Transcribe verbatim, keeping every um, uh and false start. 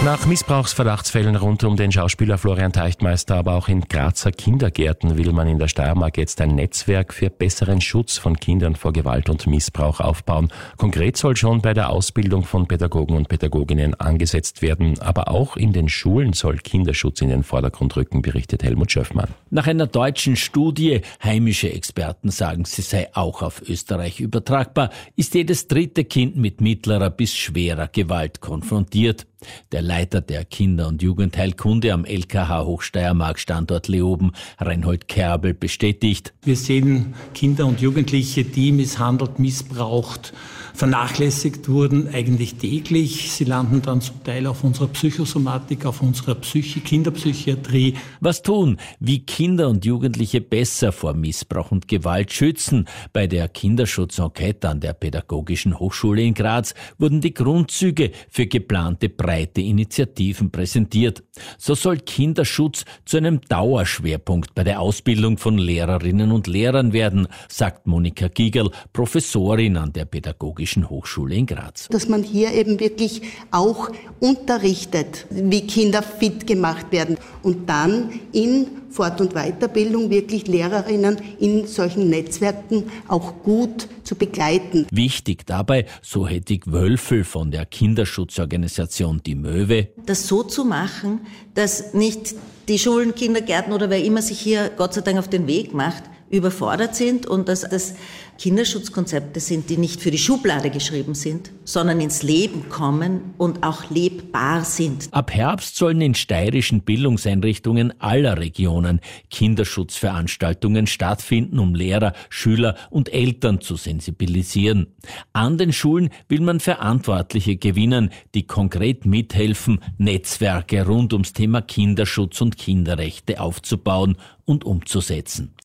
Nach Missbrauchsverdachtsfällen rund um den Schauspieler Florian Teichtmeister, aber auch in Grazer Kindergärten will man in der Steiermark jetzt ein Netzwerk für besseren Schutz von Kindern vor Gewalt und Missbrauch aufbauen. Konkret soll schon bei der Ausbildung von Pädagogen und Pädagoginnen angesetzt werden, aber auch in den Schulen soll Kinderschutz in den Vordergrund rücken, berichtet Helmut Schöffmann. Nach einer deutschen Studie, heimische Experten sagen, sie sei auch auf Österreich übertragbar, ist jedes dritte Kind mit mittlerer bis schwerer Gewalt konfrontiert. Der Leiter der Kinder- und Jugendheilkunde am L K H Hochsteiermark Standort Leoben, Reinhold Kerbel, bestätigt: Wir sehen Kinder und Jugendliche, die misshandelt, missbraucht, vernachlässigt wurden, eigentlich täglich. Sie landen dann zum Teil auf unserer Psychosomatik, auf unserer Psychi- Kinderpsychiatrie. Was tun? Wie Kinder und Jugendliche besser vor Missbrauch und Gewalt schützen? Bei der Kinderschutz-Enquete an der Pädagogischen Hochschule in Graz wurden die Grundzüge für geplante breite Initiativen präsentiert. So soll Kinderschutz zu einem Dauerschwerpunkt bei der Ausbildung von Lehrerinnen und Lehrern werden, sagt Monika Gigerl, Professorin an der Pädagogischen Hochschule in Graz. Dass man hier eben wirklich auch unterrichtet, wie Kinder fit gemacht werden und dann in Fort- und Weiterbildung wirklich Lehrerinnen in solchen Netzwerken auch gut zu begleiten. Wichtig dabei, so Hedwig Wölfel von der Kinderschutzorganisation Die Möwe, das so zu machen, dass nicht die Schulen, Kindergärten oder wer immer sich hier Gott sei Dank auf den Weg macht, überfordert sind und dass das Kinderschutzkonzepte sind, die nicht für die Schublade geschrieben sind, sondern ins Leben kommen und auch lebbar sind. Ab Herbst sollen in steirischen Bildungseinrichtungen aller Regionen Kinderschutzveranstaltungen stattfinden, um Lehrer, Schüler und Eltern zu sensibilisieren. An den Schulen will man Verantwortliche gewinnen, die konkret mithelfen, Netzwerke rund ums Thema Kinderschutz und Kinderrechte aufzubauen und umzusetzen.